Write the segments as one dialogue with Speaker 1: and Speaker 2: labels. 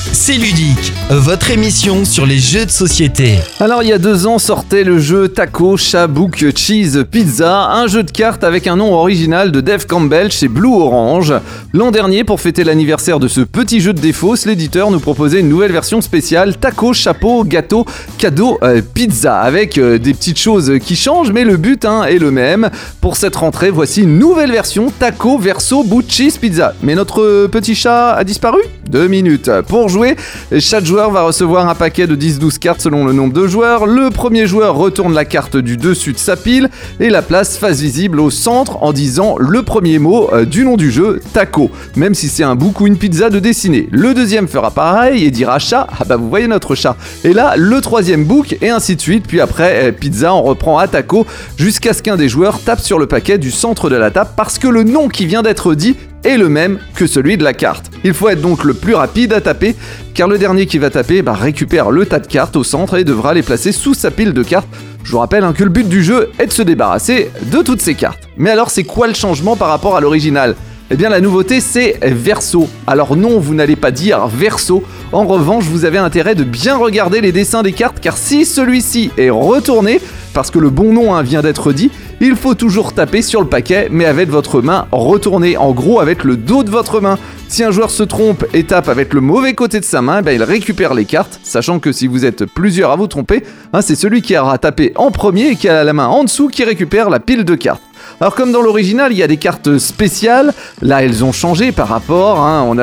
Speaker 1: C'est ludique, votre émission sur les jeux de société.
Speaker 2: Alors il y a 2 ans sortait le jeu Taco, Chat, Book, Cheese, Pizza, un jeu de cartes avec un nom original de Dave Campbell chez Blue Orange. L'an dernier, pour fêter l'anniversaire de ce petit jeu de défausse, l'éditeur nous proposait une nouvelle version spéciale Taco, Chapeau, Gâteau, Cadeau, Pizza, avec des petites choses qui changent, mais le but est le même. Pour cette rentrée, voici une nouvelle version Taco, Verso, Book, Cheese, Pizza. Mais notre petit chat a disparu ? 2 minutes. Pour jouer, chaque joueur va recevoir un paquet de 10-12 cartes selon le nombre de joueurs. Le premier joueur retourne la carte du dessus de sa pile et la place face visible au centre en disant le premier mot du nom du jeu, Taco, même si c'est un book ou une pizza de dessiner. Le deuxième fera pareil et dira chat, vous voyez notre chat. Et là, le troisième book et ainsi de suite. Puis après, pizza, on reprend à Taco jusqu'à ce qu'un des joueurs tape sur le paquet du centre de la table parce que le nom qui vient d'être dit est le même que celui de la carte. Il faut être donc le plus rapide à taper, car le dernier qui va taper récupère le tas de cartes au centre et devra les placer sous sa pile de cartes. Je vous rappelle que le but du jeu est de se débarrasser de toutes ces cartes. Mais alors c'est quoi le changement par rapport à l'original ? Eh bien la nouveauté c'est Verso. Alors non, vous n'allez pas dire Verso. En revanche, vous avez intérêt de bien regarder les dessins des cartes, car si celui-ci est retourné, parce que le bon nom vient d'être dit, il faut toujours taper sur le paquet, mais avec votre main retournée, en gros avec le dos de votre main. Si un joueur se trompe et tape avec le mauvais côté de sa main, il récupère les cartes, sachant que si vous êtes plusieurs à vous tromper, c'est celui qui aura tapé en premier et qui a la main en dessous qui récupère la pile de cartes. Alors comme dans l'original, il y a des cartes spéciales. Là, elles ont changé par rapport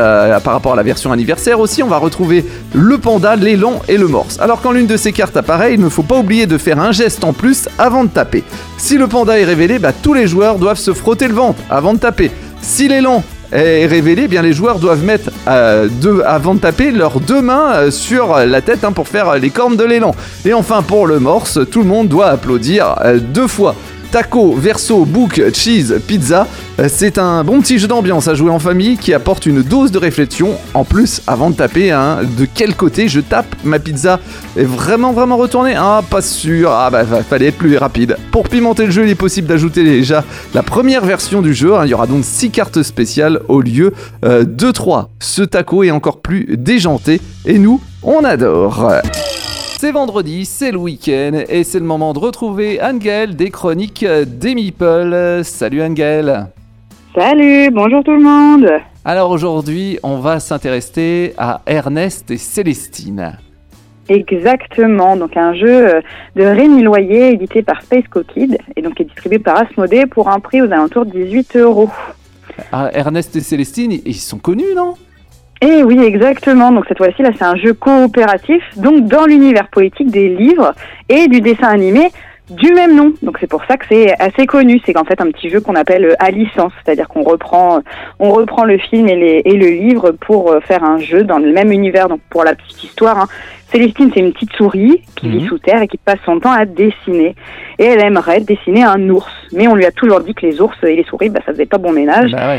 Speaker 2: à la version anniversaire aussi. On va retrouver le panda, l'élan et le morse. Alors quand l'une de ces cartes apparaît, il ne faut pas oublier de faire un geste en plus avant de taper. Si le panda est révélé, tous les joueurs doivent se frotter le ventre avant de taper. Si l'élan est révélé, les joueurs doivent mettre avant de taper leurs 2 mains sur la tête pour faire les cornes de l'élan. Et enfin pour le morse, tout le monde doit applaudir 2 fois. Taco, Verso, Book, Cheese, Pizza, c'est un bon petit jeu d'ambiance à jouer en famille qui apporte une dose de réflexion. En plus, avant de taper, de quel côté je tape ma pizza est vraiment retournée ? Pas sûr, fallait être plus rapide. Pour pimenter le jeu, il est possible d'ajouter déjà la première version du jeu. Il y aura donc 6 cartes spéciales au lieu de 3. Ce taco est encore plus déjanté et nous, on adore. C'est vendredi, c'est le week-end et c'est le moment de retrouver Anne-Gaëlle des chroniques des Meeple. Salut Anne-Gaëlle.
Speaker 3: Salut, bonjour tout le monde.
Speaker 2: Alors aujourd'hui, on va s'intéresser à Ernest et Célestine.
Speaker 3: Exactement, donc un jeu de Rémi Loyer édité par Space Kid et donc est distribué par Asmodée pour un prix aux alentours de 18 €.
Speaker 2: Ernest et Célestine, ils sont connus, non ?
Speaker 3: Eh oui, exactement. Donc cette fois-ci, là, c'est un jeu coopératif, donc dans l'univers poétique des livres et du dessin animé du même nom. Donc c'est pour ça que c'est assez connu. C'est qu'en fait un petit jeu qu'on appelle à licence, c'est-à-dire qu'on reprend le film et le livre pour faire un jeu dans le même univers. Donc pour la petite histoire, Célestine, c'est une petite souris qui vit sous terre et qui passe son temps à dessiner. Et elle aimerait dessiner un ours, mais on lui a toujours dit que les ours et les souris, ça faisait pas bon ménage.
Speaker 2: Ouais.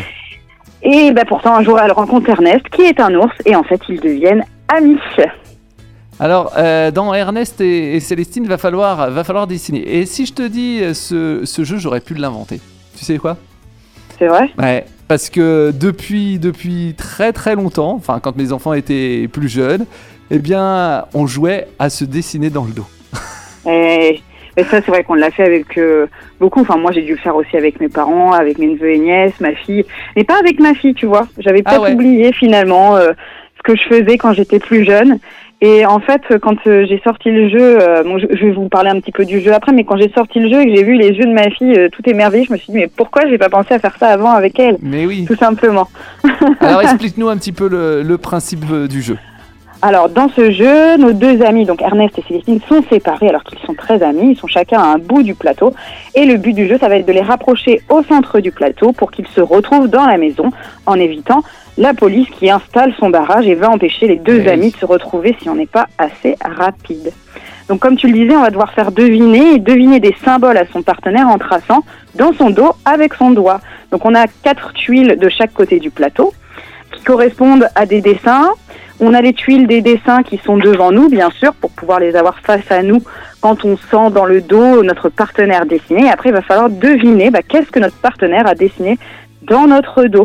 Speaker 3: Et pourtant, un jour, elle rencontre Ernest, qui est un ours, et en fait, ils deviennent amis.
Speaker 2: Alors, dans Ernest et Célestine, va falloir dessiner. Et si je te dis, ce jeu, j'aurais pu l'inventer. Tu sais quoi ?
Speaker 3: C'est vrai ?
Speaker 2: Ouais, parce que depuis très très longtemps, quand mes enfants étaient plus jeunes, on jouait à se dessiner dans le dos.
Speaker 3: Mais ça, c'est vrai qu'on l'a fait avec beaucoup. Enfin, moi, j'ai dû le faire aussi avec mes parents, avec mes neveux et nièces, ma fille. Mais pas avec ma fille, tu vois. J'avais peut-être oublié, finalement, ce que je faisais quand j'étais plus jeune. Et en fait, quand j'ai sorti le jeu... je vais vous parler un petit peu du jeu après, mais quand j'ai sorti le jeu et que j'ai vu les yeux de ma fille tout émerveillés, je me suis dit, mais pourquoi j'ai pas pensé à faire ça avant avec elle ?
Speaker 2: Mais oui.
Speaker 3: Tout simplement.
Speaker 2: Alors, explique-nous un petit peu le principe du jeu.
Speaker 3: Alors, dans ce jeu, nos 2 amis, donc Ernest et Célestine, sont séparés alors qu'ils sont très amis. Ils sont chacun à un bout du plateau. Et le but du jeu, ça va être de les rapprocher au centre du plateau pour qu'ils se retrouvent dans la maison en évitant la police qui installe son barrage et va empêcher les 2 amis de se retrouver si on n'est pas assez rapide. Donc, comme tu le disais, on va devoir faire deviner des symboles à son partenaire en traçant dans son dos avec son doigt. Donc, on a 4 tuiles de chaque côté du plateau qui correspondent à des dessins. On a les tuiles des dessins qui sont devant nous, bien sûr, pour pouvoir les avoir face à nous quand on sent dans le dos notre partenaire dessiner. Et après, il va falloir deviner qu'est-ce que notre partenaire a dessiné dans notre dos.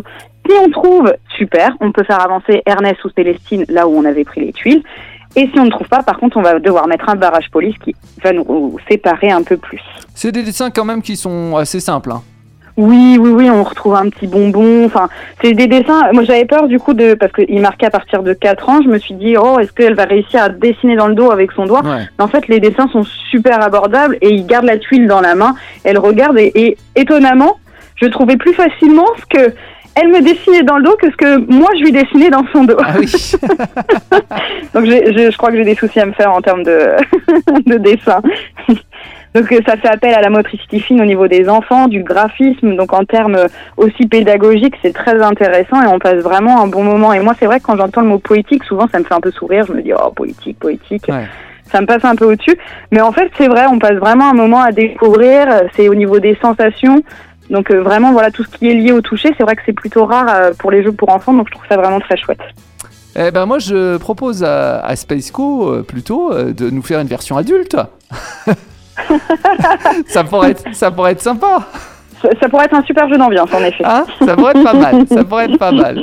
Speaker 3: Si on trouve, super, on peut faire avancer Ernest ou Célestine là où on avait pris les tuiles. Et si on ne trouve pas, par contre, on va devoir mettre un barrage police qui va nous séparer un peu plus.
Speaker 2: C'est des dessins quand même qui sont assez simples. Hein.
Speaker 3: Oui, on retrouve un petit bonbon. Enfin, c'est des dessins. Moi, j'avais peur du coup parce qu'il marquait à partir de 4 ans. Je me suis dit, est-ce qu'elle va réussir à dessiner dans le dos avec son doigt?
Speaker 2: Ouais.
Speaker 3: En fait, les dessins sont super abordables et il garde la tuile dans la main. Elle regarde et étonnamment, je trouvais plus facilement ce que elle me dessinait dans le dos que ce que moi je lui dessinais dans son dos.
Speaker 2: Ah oui.
Speaker 3: Donc je crois que j'ai des soucis à me faire en termes de dessin. Donc ça fait appel à la motricité fine au niveau des enfants, du graphisme, donc en termes aussi pédagogiques, c'est très intéressant et on passe vraiment un bon moment. Et moi c'est vrai que quand j'entends le mot poétique, souvent ça me fait un peu sourire, je me dis poétique.
Speaker 2: Ouais.
Speaker 3: Ça me passe un peu au-dessus. Mais en fait c'est vrai, on passe vraiment un moment à découvrir, c'est au niveau des sensations. Donc vraiment voilà tout ce qui est lié au toucher, c'est vrai que c'est plutôt rare pour les jeux pour enfants, donc je trouve ça vraiment très chouette.
Speaker 2: Eh ben moi je propose à Spaceco plutôt de nous faire une version adulte. ça pourrait être sympa.
Speaker 3: Ça pourrait être un super jeu d'ambiance en effet.
Speaker 2: Hein, ça pourrait être pas mal.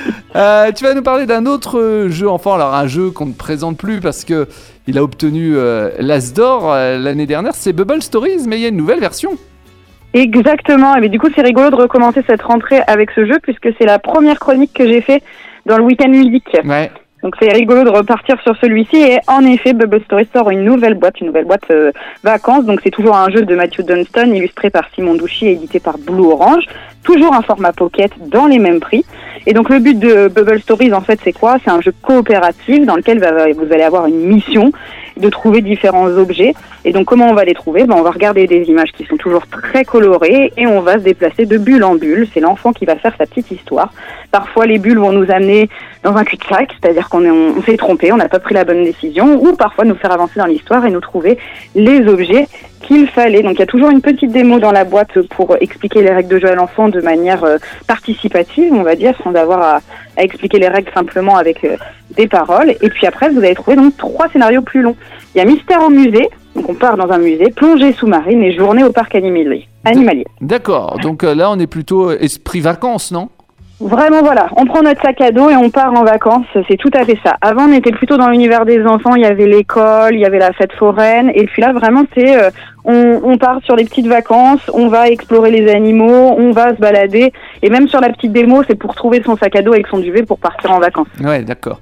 Speaker 2: Tu vas nous parler d'un autre jeu enfant, alors un jeu qu'on ne présente plus parce que il a obtenu l'As d'or l'année dernière, c'est Bubble Stories, mais il y a une nouvelle version.
Speaker 3: Exactement, mais du coup c'est rigolo de recommencer cette rentrée avec ce jeu puisque c'est la première chronique que j'ai fait dans le week-end musique.
Speaker 2: Ouais.
Speaker 3: Donc c'est rigolo de repartir sur celui-ci et en effet Bubble Stories sort une nouvelle boîte vacances, donc c'est toujours un jeu de Matthew Dunstan illustré par Simon Douchy et édité par Blue Orange, toujours un format pocket dans les mêmes prix. Et donc le but de Bubble Stories en fait c'est quoi? C'est un jeu coopératif dans lequel vous allez avoir une mission de trouver différents objets. Et donc comment on va les trouver? On va regarder des images qui sont toujours très colorées et on va se déplacer de bulle en bulle. C'est l'enfant qui va faire sa petite histoire. Parfois les bulles vont nous amener dans un cul-de-sac, c'est-à-dire qu'on s'est trompé, on n'a pas pris la bonne décision, ou parfois nous faire avancer dans l'histoire et nous trouver les objets qu'il fallait. Donc il y a toujours une petite démo dans la boîte pour expliquer les règles de jeu à l'enfant de manière participative, on va dire, sans avoir à expliquer les règles simplement avec des paroles. Et puis après, vous allez trouver donc 3 scénarios plus longs. Il y a Mystère au musée, donc on part dans un musée, plongée sous-marine et journée au parc animalier.
Speaker 2: D'accord, donc là on est plutôt esprit vacances, non?
Speaker 3: Vraiment voilà, on prend notre sac à dos et on part en vacances, c'est tout à fait ça. Avant on était plutôt dans l'univers des enfants, il y avait l'école, il y avait la fête foraine, et puis là vraiment c'est on part sur des petites vacances, on va explorer les animaux, on va se balader, et même sur la petite démo c'est pour trouver son sac à dos avec son duvet pour partir en vacances.
Speaker 2: Ouais, d'accord.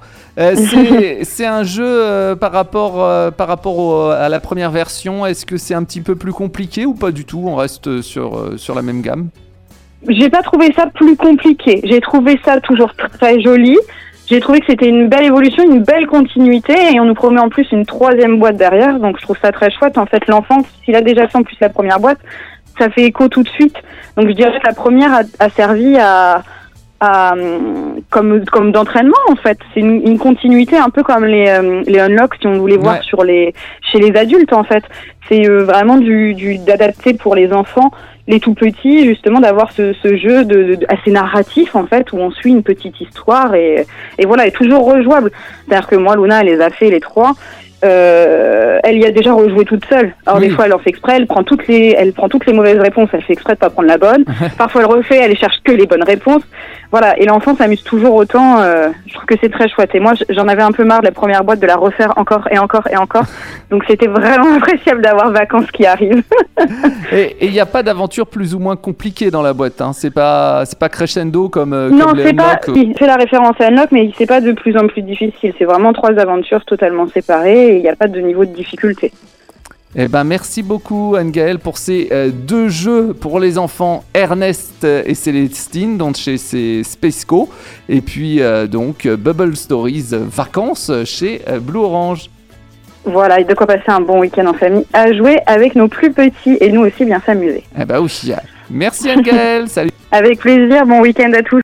Speaker 2: C'est un jeu par rapport à la première version, est-ce que c'est un petit peu plus compliqué ou pas du tout? On reste sur la même gamme?
Speaker 3: J'ai pas trouvé ça plus compliqué. J'ai trouvé ça toujours très joli. J'ai trouvé que c'était une belle évolution, une belle continuité, et on nous promet en plus une 3e boîte derrière. Donc je trouve ça très chouette. En fait, l'enfant, s'il a déjà fait en plus la première boîte, ça fait écho tout de suite. Donc je dirais que la première a servi comme d'entraînement en fait. C'est une continuité un peu comme les unlocks si on voulait voir chez les adultes en fait. C'est vraiment d'adapter pour les enfants, les tout petits, justement d'avoir ce jeu assez narratif en fait où on suit une petite histoire et voilà, est toujours rejouable. C'est-à-dire que moi Luna elle les a fait les 3. Elle y a déjà rejoué toute seule. Alors des fois elle en fait exprès, elle prend toutes les mauvaises réponses, elle fait exprès de pas prendre la bonne. Parfois elle refait, elle cherche que les bonnes réponses. Voilà, et l'enfant s'amuse toujours autant. Je trouve que c'est très chouette. Et moi j'en avais un peu marre de la première boîte de la refaire encore et encore et encore. Donc c'était vraiment appréciable d'avoir vacances qui arrivent.
Speaker 2: Et il n'y a pas d'aventure plus ou moins compliquée dans la boîte, hein. C'est pas crescendo comme
Speaker 3: non,
Speaker 2: les Unlock.
Speaker 3: Il fait la référence à Unlock, mais c'est pas de plus en plus difficile. C'est vraiment 3 aventures totalement séparées et il n'y a pas de niveau de difficulté.
Speaker 2: Eh ben, merci beaucoup Anne-Gaëlle pour ces 2 jeux pour les enfants, Ernest et Célestine, donc chez Spaceco, et puis donc Bubble Stories Vacances chez Blue Orange.
Speaker 3: Voilà, et de quoi passer un bon week-end en famille à jouer avec nos plus petits et nous aussi bien s'amuser.
Speaker 2: Eh ben oui, merci Anne-Gaëlle, salut.
Speaker 3: Avec plaisir, bon week-end à tous.